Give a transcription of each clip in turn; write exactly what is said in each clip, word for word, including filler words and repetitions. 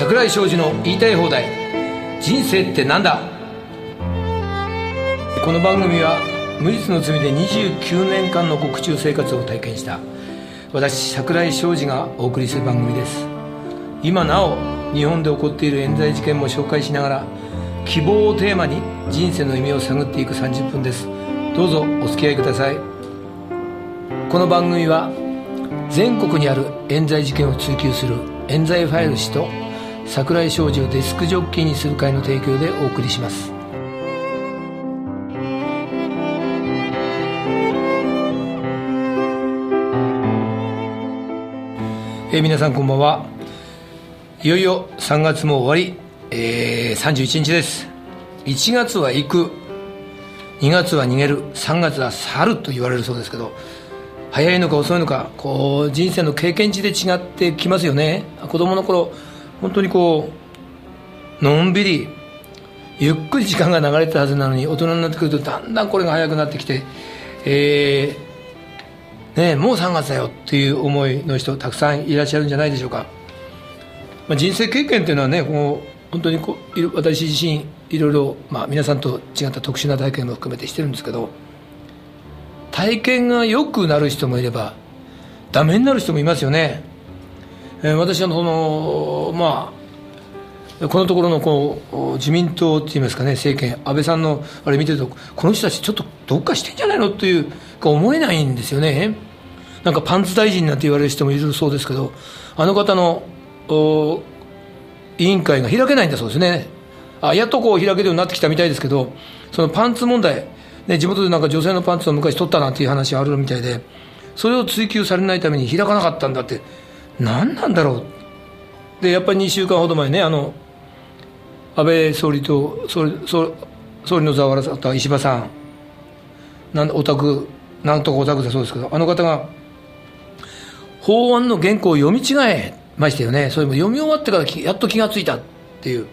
櫻井昌司の言いたい放題。人生ってなんだ。この番組は無実の罪でにじゅうきゅうねんかんの獄中生活を体験した私櫻井昌司がお送りする番組です。今なお日本で起こっている冤罪事件も紹介しながら、希望をテーマに人生の意味を探っていくさんじゅっぷんです。どうぞお付き合いください。この番組は全国にある冤罪事件を追求する冤罪ファイル氏と櫻井昌司をデスクジョッキーにする会の提供でお送りします。えー、皆さんこんばんは。いよいよさんがつも終わり、えー、さんじゅういちにちです。いちがつは行く、にがつは逃げる、さんがつは去ると言われるそうですけど、早いのか遅いのか、こう人生の経験値で違ってきますよね。子供の頃本当にこうのんびりゆっくり時間が流れたはずなのに、大人になってくるとだんだんこれが早くなってきて、えーね、もうさんがつだよっていう思いの人たくさんいらっしゃるんじゃないでしょうか。まあ、人生経験というのはね、こう本当にこう私自身いろいろ、まあ、皆さんと違った特殊な体験も含めてしてるんですけど、体験が良くなる人もいればダメになる人もいますよね。えー、私はそのまあこのところのこう自民党っていいますかね、政権安倍さんのあれ見てると、この人たちちょっとどっかしてんじゃないのというか思えないんですよね。なんかパンツ大臣なんて言われる人もいるそうですけど、あの方の委員会が開けないんだそうですね。あやっとこう開けるようになってきたみたいですけど、そのパンツ問題ね、地元でなんか女性のパンツを昔取ったなんていう話があるみたいで、それを追及されないために開かなかったんだって、何なんだろう。でやっぱりにしゅうかんほど前ね、あの安倍総理と総理、総総理の座を争った石破さん、なんオタクなんとかオタクだそうですけど、あの方が法案の原稿を読み違えましたよね。それも読み終わってからやっと気がついたっていう。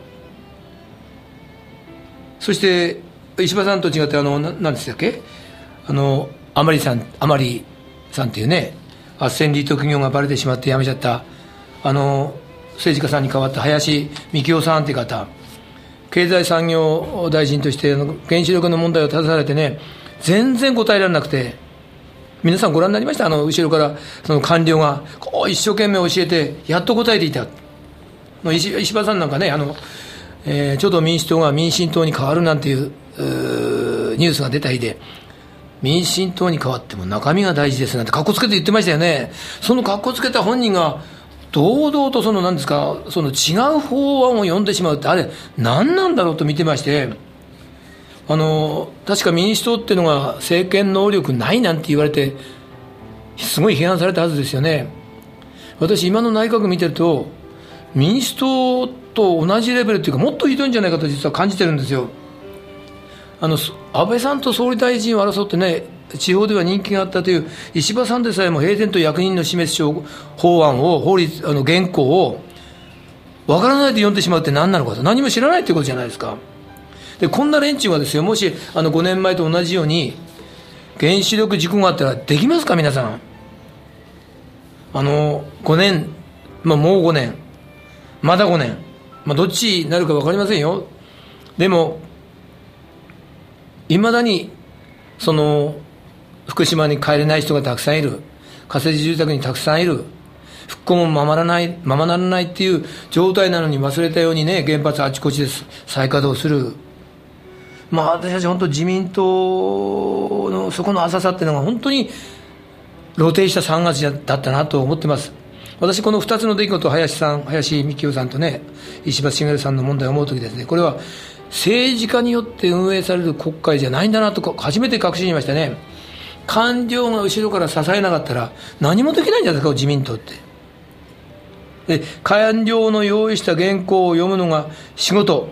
そして石破さんと違って、あの何でしたっけ、あの甘利さん甘利さんっていうね、斡旋リート企業がバレてしまって辞めちゃったあの政治家さんに代わった林幹雄さんっていう方、経済産業大臣として原子力の問題を携えられてね、全然答えられなくて、皆さんご覧になりました？あの後ろからその官僚がこう一生懸命教えてやっと答えていた。石石破さんなんかね、あの、えー、ちょうど民主党が民進党に変わるなんていうニュースが出た日で、民進党に変わっても中身が大事ですなんてかっこつけて言ってましたよね。そのかっこつけた本人が堂々とその何ですか、その違う法案を読んでしまうって、あれ何なんだろうと見てまして、あの確か民主党っていうのが政権能力ないなんて言われてすごい批判されたはずですよね。私今の内閣見てると民主党と同じレベルっていうかもっとひどいんじゃないかと実は感じてるんですよ。あの安倍さんと総理大臣を争ってね、地方では人気があったという石破さんでさえも平然と役人の示す法案を法律あの原稿をわからないで読んでしまうって何なのかと、何も知らないってことじゃないですか。でこんな連中はですよ、もしあのごねんまえと同じように原子力事故があったらできますか皆さん。あのごねん、まあ、もうごねん、まだごねん、まあ、どっちになるか分かりませんよ。でもいまだにその福島に帰れない人がたくさんいる、仮設住宅にたくさんいる、復興もままならないままならないっていう状態なのに、忘れたようにね、原発あちこちで再稼働する。まあ私たち本当自民党のそこの浅さっていうのが本当に露呈したさんがつだったなと思ってます。私このふたつの出来事、林さん林幹雄さんとね石破茂さんの問題を思うときですね、これは政治家によって運営される国会じゃないんだなと初めて確信しましたね。官僚が後ろから支えなかったら何もできないんじゃないですか自民党って。で官僚の用意した原稿を読むのが仕事、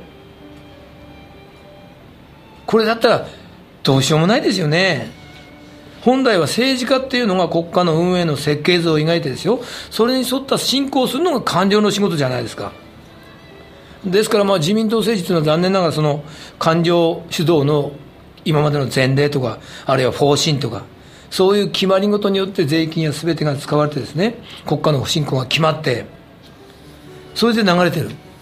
これだったらどうしようもないですよね。本来は政治家っていうのが国家の運営の設計図を描いてですよ、それに沿った進行するのが官僚の仕事じゃないですか。ですからまあ自民党政治というのは残念ながらその官僚主導の今までの前例とか、あるいは方針とか、そういう決まり事によって税金や全てが使われてですね、国家の進行が決まって、それで流れてる。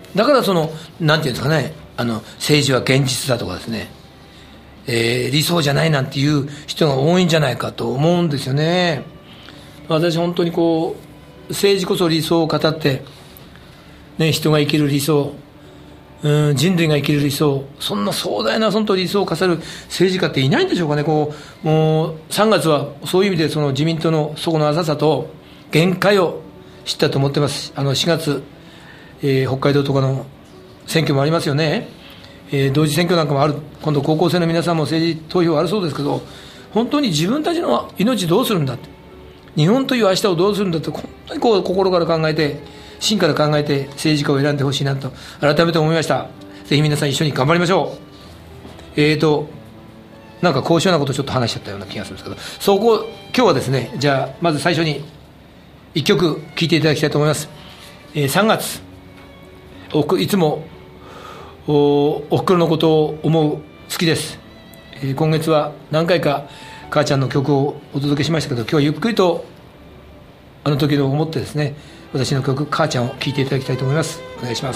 だからそのなんていうんですかね、あの政治は現実だとかですね、えー、理想じゃないなんていう人が多いんじゃないかと思うんですよね。私本当にこう政治こそ理想を語って、ね、人が生きる理想、うん、人類が生きる理想、そんな壮大なその理想を語る政治家っていないんでしょうかね。こうもうさんがつはそういう意味でその自民党の底の浅さと限界を知ったと思ってます。あのしがつ、えー、北海道とかの選挙もありますよね、えー、同時選挙なんかもある。今度高校生の皆さんも政治投票あるそうですけど、本当に自分たちの命どうするんだって、日本という明日をどうするんだって、本当にこう心から考えて、真から考えて政治家を選んでほしいなと改めて思いました。ぜひ皆さん一緒に頑張りましょう。えーとなんか高尚なことをちょっと話しちゃったような気がするんですけど、そこ今日はですね、じゃあまず最初にいっきょく聴いていただきたいと思います。えー、さんがつ、おいつも お, おふくろのことを思う月です。えー、今月は何回か母ちゃんの曲をお届けしましたけど、今日はゆっくりとあの時の思ってですね、私の曲母ちゃんを聴いていただきたいと思います。お願いします。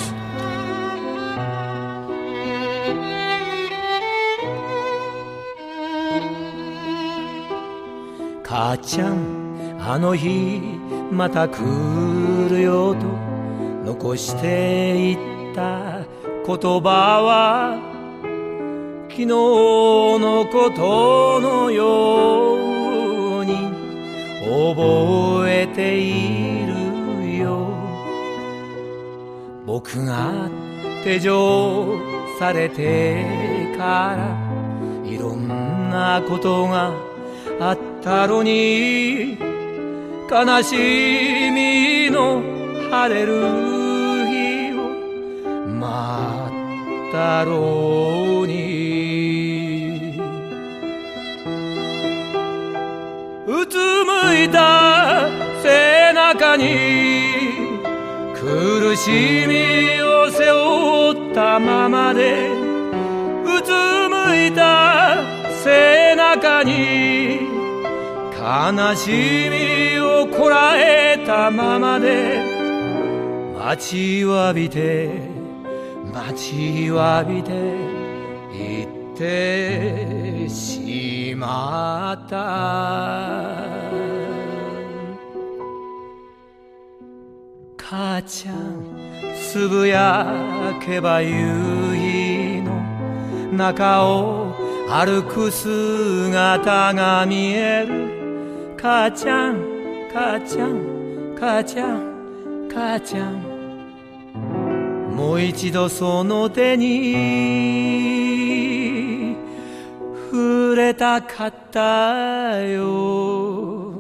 母ちゃん、あの日また来るよと残していった言葉は昨日のことのように覚えているよ。僕が手錠されてからいろんなことがあったのに、悲しみの晴れる日を待ったろうに、うつむいた背中に苦しみを背負ったままで、うつむいた背中に悲しみをこらえたままで、待ちわびて待ちわびて行ってしまった。母ちゃん、つぶやけば夕日の中を歩く姿が見える。母ちゃん、母ちゃん、母ちゃん、母ちゃん、もう一度その手に触れたかったよ。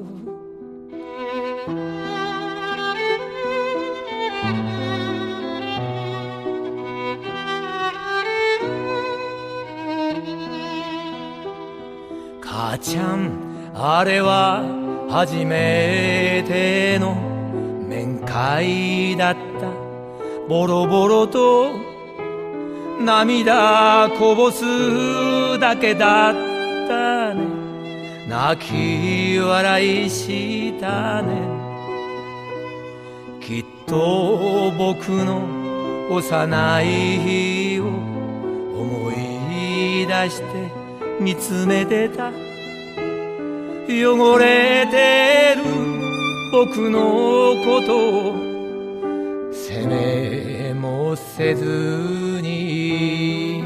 母ちゃん、あれは初めての面会だった。ボロボロと涙こぼすだけだったね。泣き笑いしたね。きっと僕の幼い日を思い出して見つめてた。汚れてる僕のことを責めもせずに、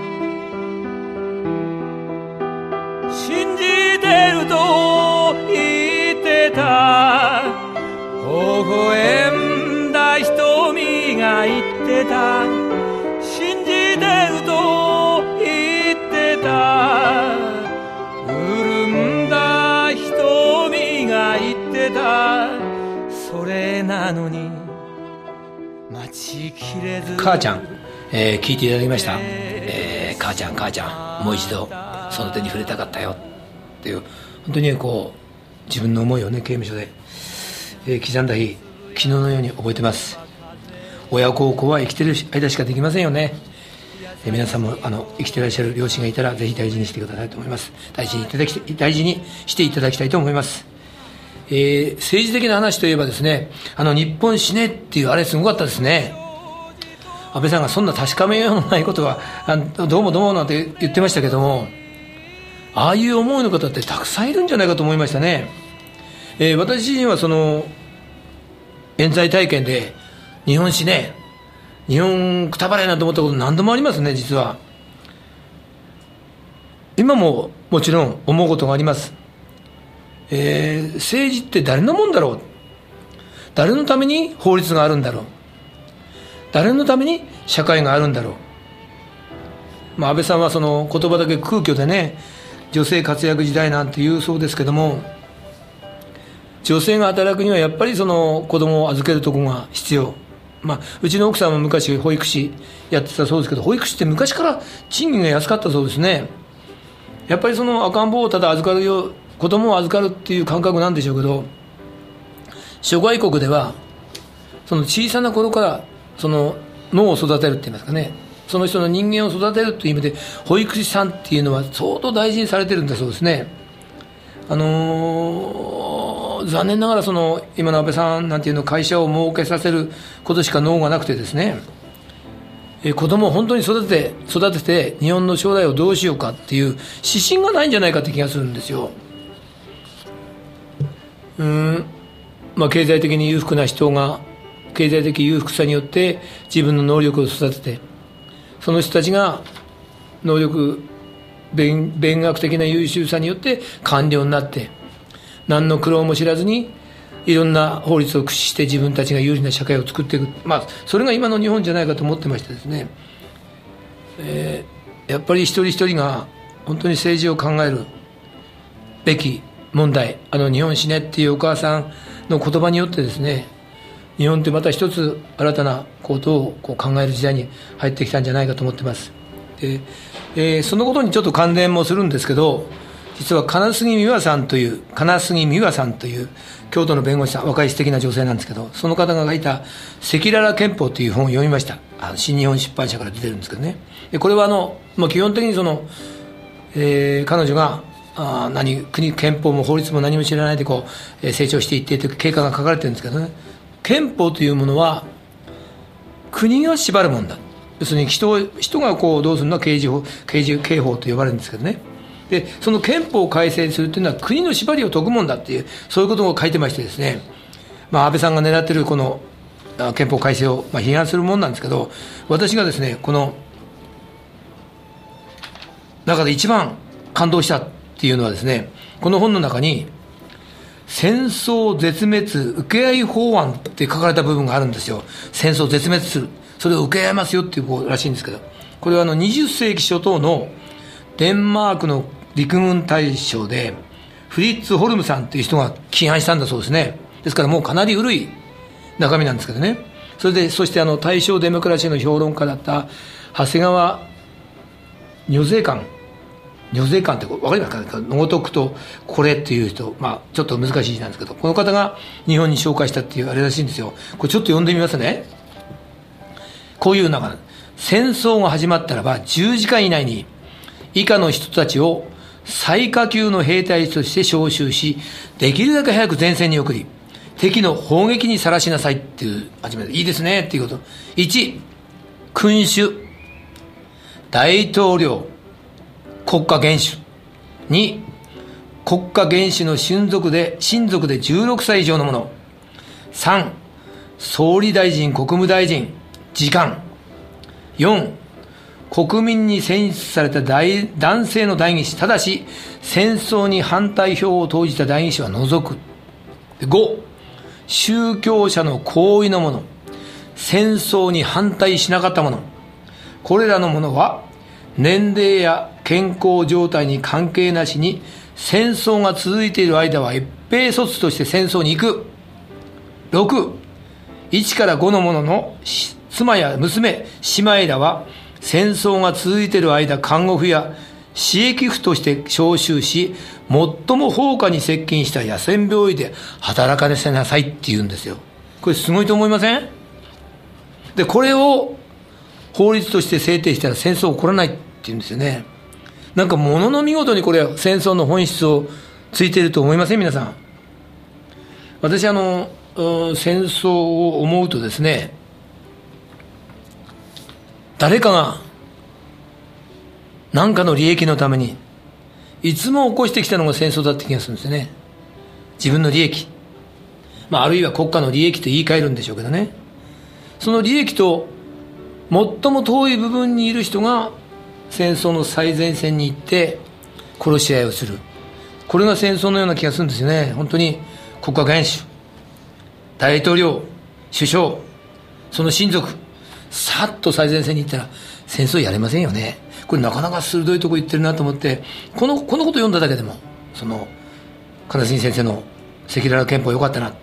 信じてると言ってた。微笑んだ瞳が言ってた。信じてると言ってた。潤んだ瞳が言ってた。それなのに待ちきれず。 母ちゃん、えー、聞いていただきました。えー、母ちゃん母ちゃん、もう一度その手に触れたかったよっていう、本当にこう自分の思いをね、刑務所で、えー、刻んだ日、昨日のように覚えてます。親孝行は生きてる間しかできませんよね。えー、皆さんもあの生きていらっしゃる両親がいたらぜひ大事にしてくださいと思います。大事にいただき大事にしていただきたいと思います。えー、政治的な話といえばですね、あの日本死ねっていうあれすごかったですね。 安倍さんがそんな確かめようのないことはどうもどうもなんて言ってましたけども、ああいう思いの方ってたくさんいるんじゃないかと思いましたね。えー、私自身はその冤罪体験で日本史ね、日本くたばれなと思ったこと何度もありますね。実は今ももちろん思うことがあります。えー、政治って誰のもんだろう、誰のために法律があるんだろう、誰のために社会があるんだろう。まあ、安倍さんはその言葉だけ空虚でね、女性活躍時代なんて言うそうですけども、女性が働くにはやっぱりその子供を預けるところが必要。まあ、うちの奥さんも昔保育士やってたそうですけど、保育士って昔から賃金が安かったそうですね。やっぱりその赤ん坊をただ預かるよ、子供を預かるっていう感覚なんでしょうけど、諸外国ではその小さな頃からその脳を育てるって言いますかね、その人の人間を育てるという意味で保育士さんっていうのは相当大事にされてるんだそうですね。あのー、残念ながらその今の安倍さんなんていうの会社を儲けさせることしか脳がなくてですね、え子供を本当に育てて育てて日本の将来をどうしようかっていう指針がないんじゃないかって気がするんですよ。うーん、まあ、経済的に裕福な人が経済的裕福さによって自分の能力を育てて、その人たちが能力 弁, 弁学的な優秀さによって官僚になって何の苦労も知らずにいろんな法律を駆使して自分たちが有利な社会を作っていく、まあ、それが今の日本じゃないかと思ってましてですね、えー、やっぱり一人一人が本当に政治を考えるべき問題、あの日本史ねっていうお母さんの言葉によってですね、日本ってまた一つ新たなことをこう考える時代に入ってきたんじゃないかと思ってます。で、えー、そのことにちょっと関連もするんですけど、実は金杉美和さんという金杉美和さんという京都の弁護士さん、若い素敵な女性なんですけど、その方が書いた赤裸々憲法という本を読みました。あの新日本出版社から出てるんですけどね。でこれはあの、まあ、基本的にその、えー、彼女があ何国憲法も法律も何も知らないでこう、えー、成長していってという経過が書かれてるんですけどね、憲法というものは国が縛るもんだ。要するに 人, 人がこうどうするのは刑事法、刑事刑法と呼ばれるんですけどね。でその憲法を改正するというのは国の縛りを解くもんだっていう、そういうことを書いてましてですね、まあ、安倍さんが狙っているこの憲法改正をまあ批判するもんなんですけど、私がですねこの中で一番感動したっていうのはですね、この本の中に戦争絶滅請け合い法案って書かれた部分があるんですよ。戦争絶滅する、それを請け合いますよっていうことらしいんですけど、これはあのにじゅっ世紀初頭のデンマークの陸軍大将でフリッツ・ホルムさんっていう人が起案したんだそうですね。ですからもうかなり古い中身なんですけどね。それでそしてあの大正デモクラシーの評論家だった長谷川如是館如是館って分かりますか、のごとくとこれっていう人、まあちょっと難しい字なんですけど、この方が日本に紹介したっていうあれらしいんですよ。これちょっと読んでみますね。こういう中、戦争が始まったらばじゅうじかん以内に以下の人たちを最下級の兵隊として招集し、できるだけ早く前線に送り敵の砲撃にさらしなさいっていう始めて、いいですねっていうこと。いち、君主大統領国家元首。に、国家元首の親族で親族でじゅうろくさい以上の者。さん、総理大臣国務大臣次官。よん、国民に選出された大男性の代議士、ただし戦争に反対票を投じた代議士は除く。ご、宗教者の行為の者、戦争に反対しなかった者、これらの者は年齢や健康状態に関係なしに戦争が続いている間は一兵卒として戦争に行く。ろく、いちからごの者の妻や娘、姉妹らは戦争が続いている間、看護婦や私益婦として招集し、最も放火に接近した野戦病院で働かせなさいって言うんですよ。これすごいと思いません？で、これを法律として制定したら戦争起こらないって言うんですよね。なんかものの見事にこれは戦争の本質をついていると思いません？皆さん。私あの戦争を思うとですね、 誰かが何かの利益のためにいつも起こしてきたのが戦争だって気がするんですよね。自分の利益、まあ、あるいは国家の利益と言い換えるんでしょうけどね、その利益と最も遠い部分にいる人が戦争の最前線に行って殺し合いをする。これが戦争のような気がするんですよね。本当に国家元首、大統領、首相、その親族、さっと最前線に行ったら戦争やれませんよね。これなかなか鋭いとこ言ってるなと思って、このこのこと読んだだけでも、その金杉先生の赤裸々憲法良かったなって。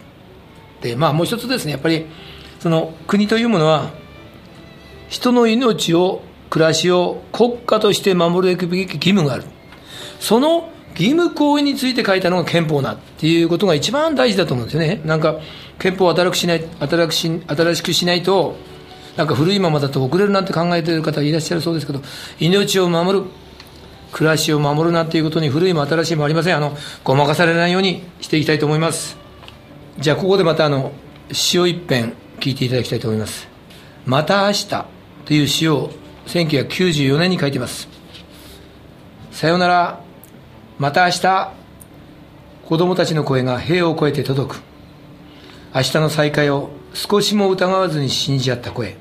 まあもう一つですね、やっぱりその国というものは人の命を、暮らしを国家として守るべき義務がある。その義務行為について書いたのが憲法だっていうことが一番大事だと思うんですよね。なんか憲法を新しくしない、新しく新しくしないと、なんか古いままだと遅れるなんて考えている方いらっしゃるそうですけど、命を守る、暮らしを守るなんていうことに古いも新しいもありません。あのごまかされないようにしていきたいと思います。じゃあここでまたあの詩を一編聞いていただきたいと思います。また明日という詩をせんきゅうひゃくきゅうじゅうよねんに書いています。さよなら、また明日、子供たちの声が塀を越えて届く。明日の再会を少しも疑わずに信じ合った声。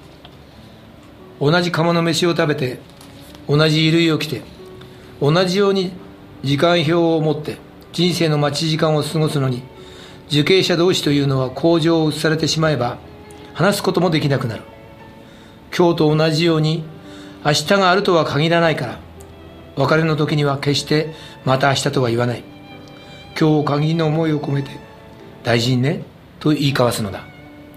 同じ釜の飯を食べて、同じ衣類を着て、同じように時間表を持って人生の待ち時間を過ごすのに、受刑者同士というのは工場を移されてしまえば話すこともできなくなる。今日と同じように明日があるとは限らないから、別れの時には決してまた明日とは言わない。今日を限りの思いを込めて大事にねと言い交わすのだ。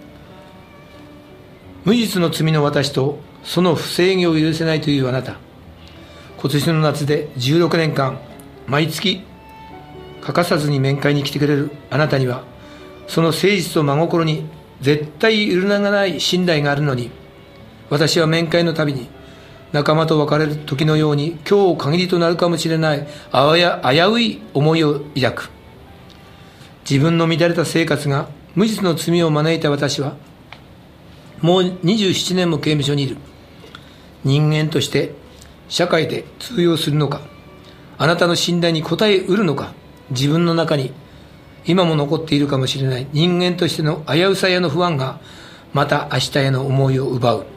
無実の罪の私とその不正義を許せないというあなた、今年の夏でじゅうろくねんかん毎月欠かさずに面会に来てくれるあなたには、その誠実と真心に絶対揺るがない信頼があるのに、私は面会のたびに仲間と別れる時のように今日限りとなるかもしれないあわや危うい思いを抱く。自分の乱れた生活が無実の罪を招いた私はもうにじゅうななねんも刑務所にいる。人間として社会で通用するのか、あなたの信頼に応えうるのか、自分の中に今も残っているかもしれない人間としての危うさやの不安がまた明日への思いを奪う。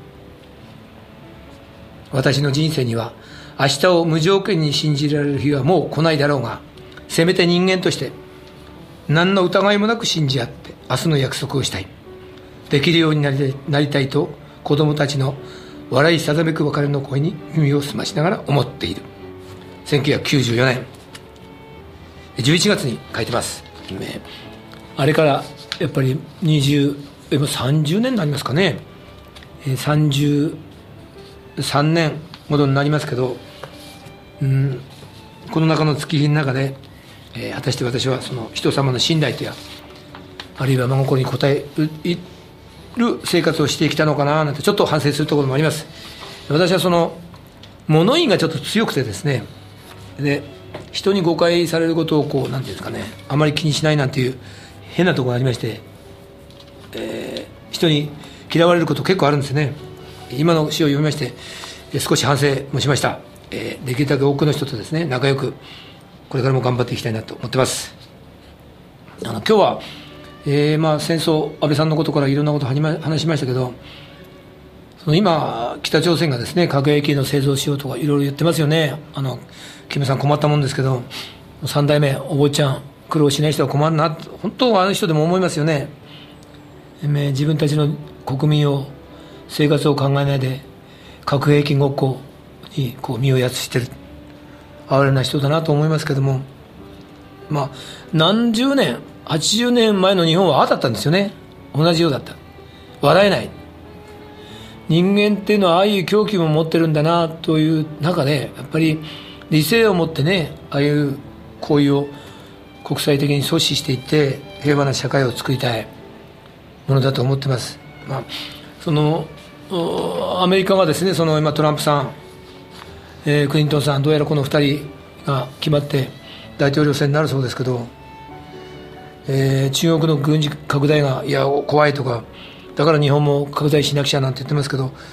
私の人生には明日を無条件に信じられる日はもう来ないだろうが、せめて人間として何の疑いもなく信じ合って明日の約束をしたい。できるようになりたい、なりたいと子供たちの笑いさざめく別れの声に耳を澄ましながら思っている。せんきゅうひゃくきゅうじゅうよねんじゅういちがつに書いてます。あれからやっぱりにじゅう、さんじゅうねんになりますかね。さんじゅうさんねんほどになりますけど、うん、この中の月日の中で、えー、果たして私はその人様の信頼とや、あるいは真心に応える生活をしてきたのかななんてちょっと反省するところもあります。私はその物言いがちょっと強くてですね、で人に誤解されることをこうなんていうんですかね、あまり気にしないなんていう変なところがありまして、えー、人に嫌われること結構あるんですね。今の詩を読みまして少し反省もしました。えー、できるだけ多くの人とですね仲良くこれからも頑張っていきたいなと思ってます。あの今日は、えーまあ、戦争安倍さんのことからいろんなことを話しましたけど、その今北朝鮮がですね核兵器の製造しようとかいろいろ言ってますよね。あのキムさん困ったもんですけど、さん代目お坊ちゃん苦労しない人は困るな、本当はあの人でも思いますよね。えー、自分たちの国民を生活を考えないで核兵器ごっこにこう身をやつしてる哀れな人だなと思いますけども、まあ何十年はちじゅうねんまえの日本はああだったんですよね。同じようだった。笑えない人間っていうのはああいう狂気も持ってるんだなという中で、やっぱり理性を持ってね、ああいう行為を国際的に阻止していって平和な社会を作りたいものだと思ってます。まあそのアメリカがですね、その今トランプさん、えー、クリントンさん、どうやらこのふたりが決まって大統領選になるそうですけど、えー、中国の軍事拡大がいや怖いとか、だから日本も拡大しなくちゃなんて言ってますけど、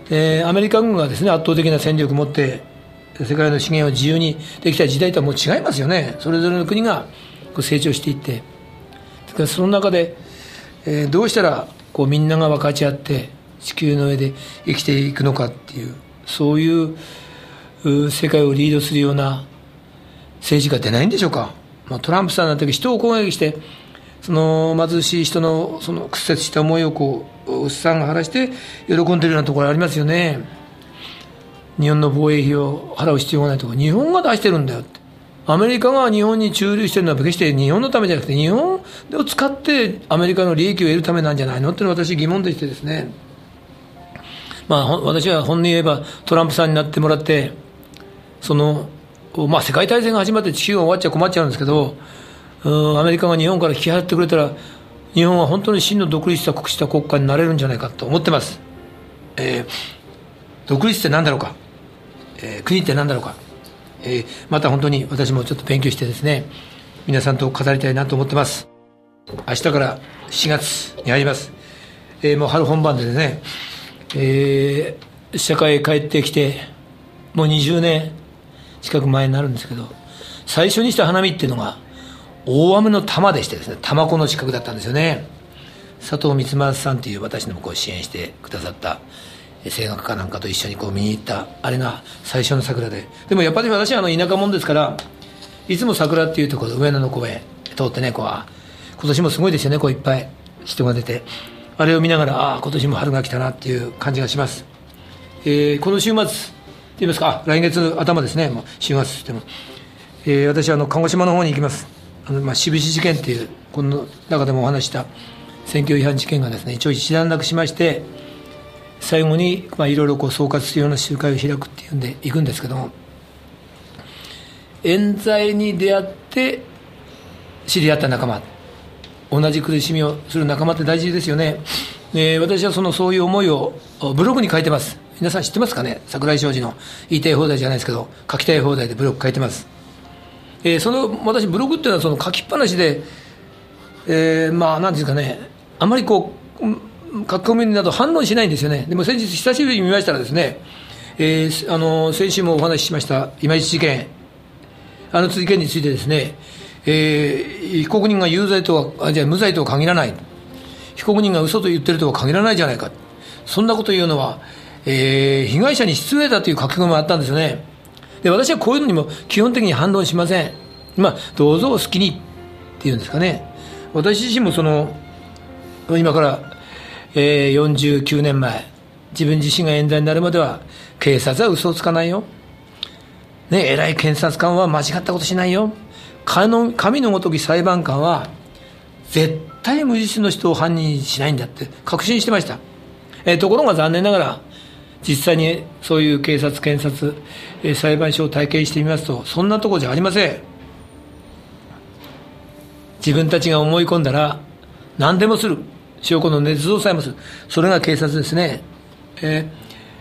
えー、アメリカ軍がですね圧倒的な戦力を持って世界の資源を自由にできた時代とはもう違いますよね。それぞれの国がこう成長していって、その中で、えー、どうしたらこうみんなが分かち合って地球の上で生きていくのかっていう、そういう世界をリードするような政治が出ないんでしょうか。まあ、トランプさんなんて人を攻撃してその貧しい人のその屈折した思いをこうおっさんが晴らして喜んでるようなところありますよね。日本の防衛費を払う必要がないとか、日本が出してるんだよって。アメリカが日本に駐留してるのは決して日本のためじゃなくて、日本を使ってアメリカの利益を得るためなんじゃないのっていうのは私疑問でしてですね、まあ、私は本音言えばトランプさんになってもらってその、まあ、世界大戦が始まって地球が終わっちゃ困っちゃうんですけど、アメリカが日本から引き払ってくれたら日本は本当に真の独立した国した国家になれるんじゃないかと思ってます。えー、独立って何だろうか、えー、国って何だろうか、えー、また本当に私もちょっと勉強してですね皆さんと語りたいなと思ってます。明日からしがつに入ります。えー、もう春本番でね、えー、社会へ帰ってきてもうにじゅうねん近く前になるんですけど、最初にした花見っていうのが大雨の玉でしてですね、玉子の近くだったんですよね。佐藤光正さんという私のこう支援してくださった声楽家なんかと一緒にこう見に行ったあれが最初の桜で、でもやっぱり私はあの田舎者ですからいつも桜っていうところ上野の公園通ってね、こう今年もすごいですよね、こういっぱい人が出て、あれを見ながらああ今年も春が来たなっていう感じがします。えー、この週末といいますか、来月頭ですね、もう週末といっても、えー、私はあの鹿児島の方に行きます。あのまあ志布志事件っていうこの中でもお話した選挙違反事件がですね一応一段落しまして、最後にまあいろいろこう総括するような集会を開くっていうんで行くんですけども、冤罪に出会って知り合った仲間、同じ苦しみをする仲間って大事ですよね。えー、私はそのそういう思いをブログに書いてます。皆さん知ってますかね。桜井昌司の言いたい放題じゃないですけど書きたい放題でブログ書いてます。えー、その私ブログっていうのはその書きっぱなしで、えー、まあ何ていうんですかね、あまりこう書き込みなど反論しないんですよね。でも先日久しぶりに見ましたらですね、えー、あの先週もお話ししました今市事件、あの事件についてですね、えー、被告人が有罪とはあじゃあ無罪とは限らない、被告人が嘘と言ってるとは限らないじゃないか、そんなこと言うのは、えー、被害者に失礼だという書き込みもあったんですよね。で私はこういうのにも基本的に反論しません。まあどうぞお好きにっていうんですかね。私自身もその今から、えー、よんじゅうきゅうねんまえ自分自身が冤罪になるまでは警察は嘘をつかないよ、ね、偉い検察官は間違ったことしないよ、神のごとき裁判官は絶対無実の人を犯人にしないんだって確信してました。えー、ところが残念ながら実際にそういう警察検察、えー、裁判所を体験してみますとそんなところじゃありません。自分たちが思い込んだら何でもする、証拠の捏造さえもする、それが警察ですね。え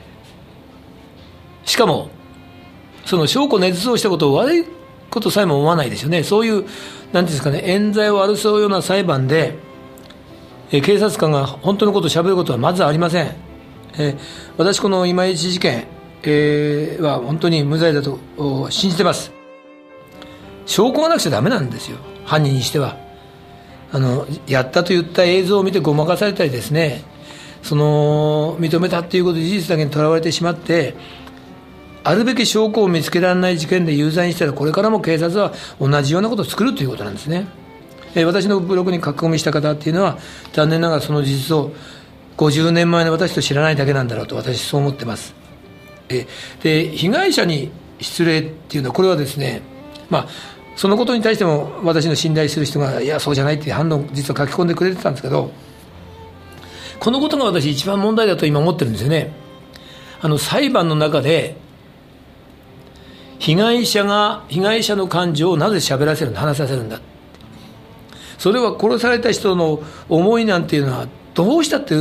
ー、しかもその証拠捏造したことを悪いことさえも思わないですよね。そういうなんていうんですかね、冤罪を争うような裁判で、えー、警察官が本当のことをしゃべることはまずありません。えー、私この今市事件、えー、は本当に無罪だと信じてます。証拠がなくちゃダメなんですよ、犯人にしては。あのやったと言った映像を見てごまかされたりですね、その認めたということで事実だけにとらわれてしまってあるべき証拠を見つけられない事件で有罪にしたらこれからも警察は同じようなことを作るということなんですね。えー、私のブログに書き込みした方っていうのは残念ながらその事実をごじゅうねんまえの私と知らないだけなんだろうと私そう思ってます。えで被害者に失礼っていうのはこれはですね、まあそのことに対しても私の信頼する人がいやそうじゃないっていう反応を実は書き込んでくれてたんですけど、このことが私一番問題だと今思ってるんですよね。あの裁判の中で被害者が被害者の感情をなぜ喋らせるんだ、話させるんだ、それは殺された人の思いなんていうのはどうしたって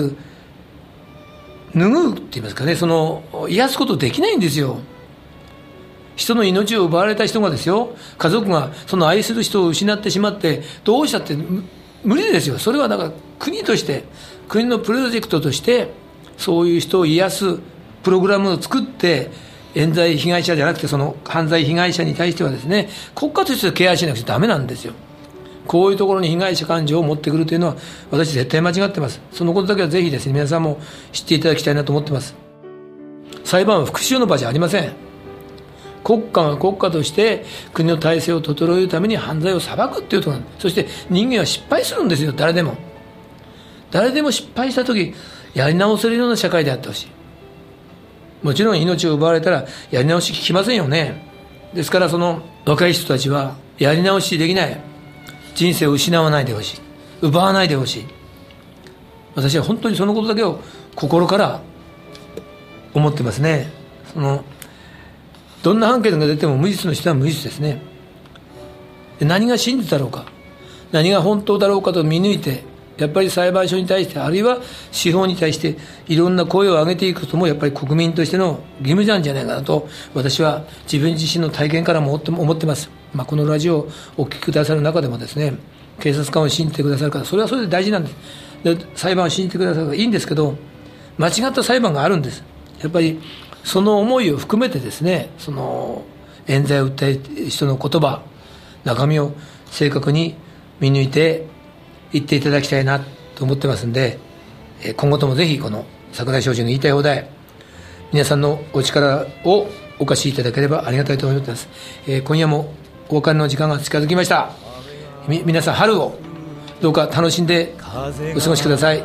拭うって言いますかね、その癒すことできないんですよ。人の命を奪われた人がですよ、家族がその愛する人を失ってしまってどうしたって無理ですよ。それはだから国として国のプロジェクトとしてそういう人を癒すプログラムを作って冤罪被害者じゃなくてその犯罪被害者に対してはですね、国家としてケアしなくちゃダメなんですよ。こういうところに被害者感情を持ってくるというのは私絶対間違ってます。そのことだけはぜひですね、皆さんも知っていただきたいなと思ってます。裁判は復讐の場じゃありません。国家が国家として国の体制を整えるために犯罪を裁くっていうところなんです。そして人間は失敗するんですよ。誰でも誰でも失敗した時やり直せるような社会であってほしい。もちろん命を奪われたらやり直し効きませんよね。ですからその若い人たちはやり直しできない、人生を失わないでほしい、奪わないでほしい。私は本当にそのことだけを心から思ってますね。そのどんな判決が出ても無実の人は無実ですね。で何が真実だろうか、何が本当だろうかと見抜いて、やっぱり裁判所に対して、あるいは司法に対していろんな声を上げていくこともやっぱり国民としての義務なんじゃないかなと私は自分自身の体験からも思ってます。まあ、このラジオをお聞きくださる中でもですね、警察官を信じてくださる方、それはそれで大事なんです。で裁判を信じてくださる方いいんですけど、間違った裁判があるんです。やっぱりその思いを含めてですね、その冤罪を訴える人の言葉、中身を正確に見抜いて言っていただきたいなと思ってますんで、今後ともぜひこの櫻井翔二の言いたい放題、皆さんのお力をお貸しいただければありがたいと思っています。えー、今夜もお別れの時間が近づきました。み皆さん春をどうか楽しんでお過ごしください。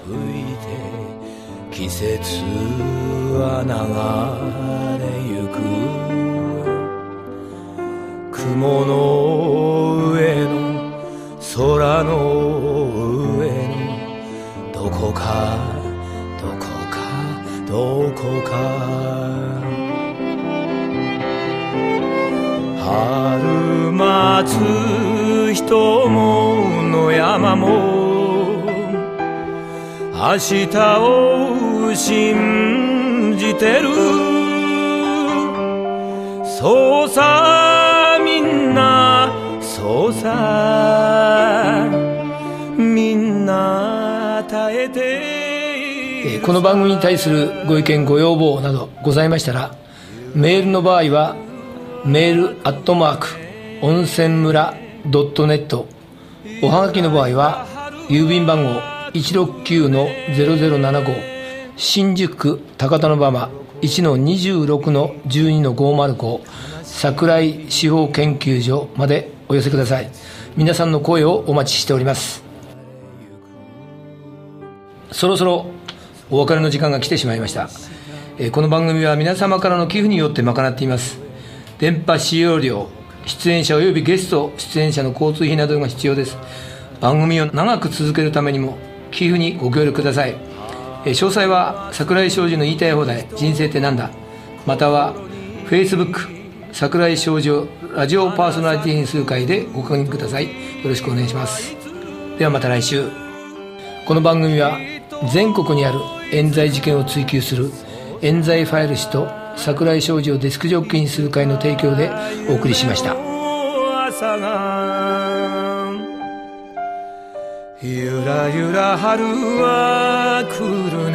季節は流れゆく、雲の上の空の上のどこかどこかどこか、春待つ人も野山も明日を信じてる。そうさみんなそうさみんな耐えて、 えー、この番組に対するご意見ご要望などございましたら、メールの場合はメールアットマーク温泉村ドットネット、おはがきの場合は郵便番号 いちろくきゅうのゼロゼロななご 新宿区高田馬場 いちのにじゅうろくのじゅうにのごまるご 櫻井司法研究所までお寄せください。皆さんの声をお待ちしております。そろそろお別れの時間が来てしまいました。えー、この番組は皆様からの寄付によって賄っています。電波使用料、出演者およびゲスト出演者の交通費などが必要です。番組を長く続けるためにも寄付にご協力ください。えー、詳細は櫻井翔二の言いたい放題人生ってなんだ、または Facebook 櫻井翔二ラジオパーソナリティに数回でご確認ください。よろしくお願いします。ではまた来週。この番組は全国にある冤罪事件を追及する冤罪ファイル誌と櫻井翔二をデスクジョッキーにする会の提供でお送りしました。 朝がゆらゆら春は来る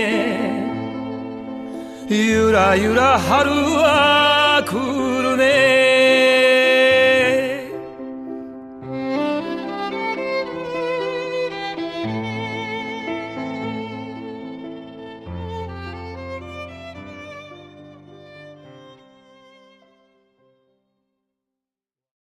ね、ゆらゆら春は来るね。